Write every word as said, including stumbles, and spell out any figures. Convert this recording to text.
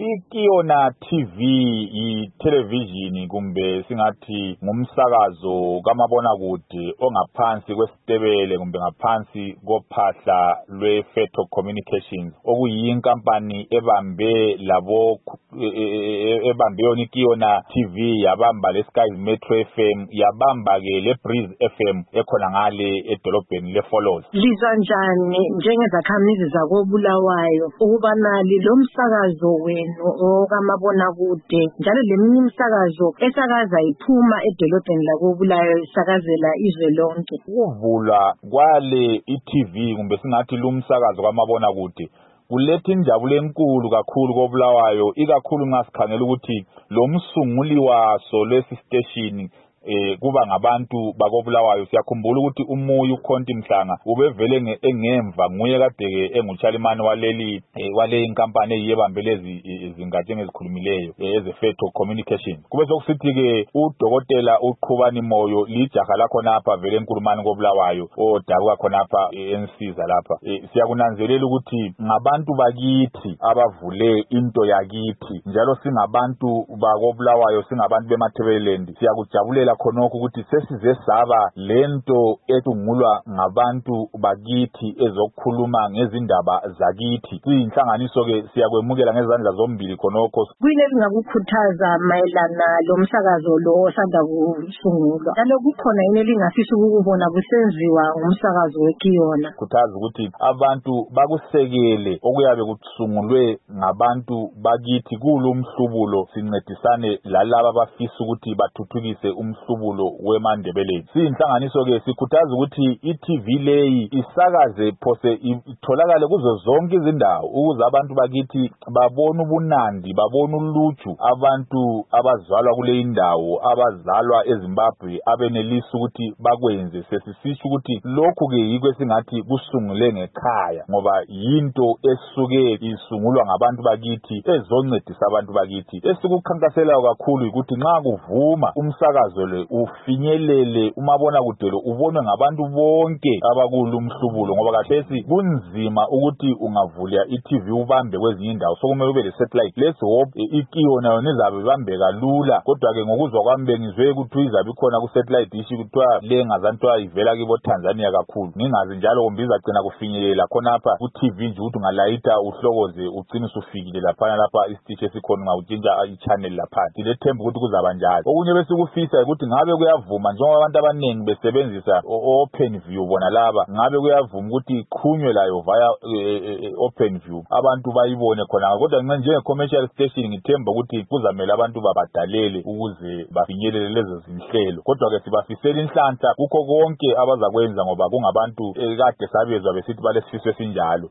iKiona T V i-television kumbe singathi ngumsakazo kamabona kude ongaphansi kwesitebele kumbe ngaphansi kophahla lweFeto Communications okuyinkampani ebambe labo ebambe yona iKiona T V yabamba leSky Metro F M yabamba ke leBreeze F M ekhona ngale edolobheni leFollows. Lizanjani njengezakhamizi zakoBulawayo ukuba nali lo msakazo wenu okamabona kude njalo leminye imsakazo esakaza iphuma edolobheni lakoBulawayo isakazela izwe lonke? Ukuvulwa kwale i-T V kumbe singathi lo msakazo kamabona kude kuletha injabulo enkulu kakhulu koBulawayo, ikakhulu nxa sikhangela ukuthi lo msunguli waso lesi station eh kuba ngabantu bakoBulawayo. Siyakhumbula ukuthi uMuyi uKhonti Mhlanga ubevele engemva nguye kade engutshalimane waleli wale inkampani eyebambelezi izingatshe ngezikhulumileyo ezeFeto Communications. Kube sokusithi ke uDokotela uQhubani Moyo lijaha lakho napha vele enkulumani koBulawayo odabuka khona lapha ensiza lapha. Siyakunanzelela ukuthi ngabantu bakithi abavule into yakithi, njalo singabantu bakoBulawayo, singabantu bemaThebeleland. Siyakujabulela khonokho ukuthi sesize saba lento etungulwa ngabantu bakithi ezokukhuluma ngezindaba zakithi. Siyinhlanganiso ke siyakwemukela ngezandla zombili khonokho. Kuyini elingakukhuthaza mayelana lo msakazo lo osanda kusungulwa? Njalo kukhona yini elingafisa ukubona kusenziwa ngumsakazo weKiona? Khuthaza ukuthi abantu bakusekele okuyabe kusungulwe ngabantu bakithi kulo umhlubulo, sincedisane lalabo abafisa ukuthi bathuthukise umhlubulo weMandebeleni. Siyinhlanganiso ke sikhuthaza ukuthi i-T V leyi isakaze phose itholakale kuzo zonke izindawo ukuze abantu bakithi babone ubunandi, babone uluju, abantu abazalwa kule indawo, abazalwa eZimbabwe abenelisa ukuthi bakwenze. Sesisisho ukuthi lokhu ke yikho singathi kusungule ngekhaya, ngoba yinto esuke isungulwa ngabantu bakithi ezoncedisa abantu bakithi. Esikukhankasela kakhulu ukuthi nxa kuvuma umsakazo le ufinyelele umabona kude lo ubonwe ngabantu bonke abakulu umhlubulo, ngoba kathesi kunzima ukuthi ungavula i-T V ubambe kwezinye indawo, sokumele ube le satellite. Let's hope iKiona yona izabe ibambe kalula, kodwa ke ngokuzwa kwami bengizwe ukuthi izabe ikhona ku satellite dish kuthiwa le ngazantwa ivela kibo Tanzania kakhulu. Ngingazi njalo kumbe izagcina kufinyelela khona lapha ku T V nje ukuthi ungalayita uhlokoze ugcine usufikile lapha lapha isiteshi esikhona ngawutshintsha i-channel lapha. Dilethemba ukuthi kuzaba njalo. Okunye bese kufisa ukuthi ngabe kuyavuma njengoba abantu abaningi besebenzisa OpenView bona laba, ngabe kuyavuma ukuthi iqhunywe layo via OpenView abantu bayibone khona. Kodwa njenge commercial station ngithemba ukuthi kuzamela abantu babadalele ukuze bafinyelele lezo zinhlelo. Kodwa ke sibafisela inhlanhla kukho konke abazakwenza ngoba kungabantu ekade sabezwa besithi balesifiso esinjalo.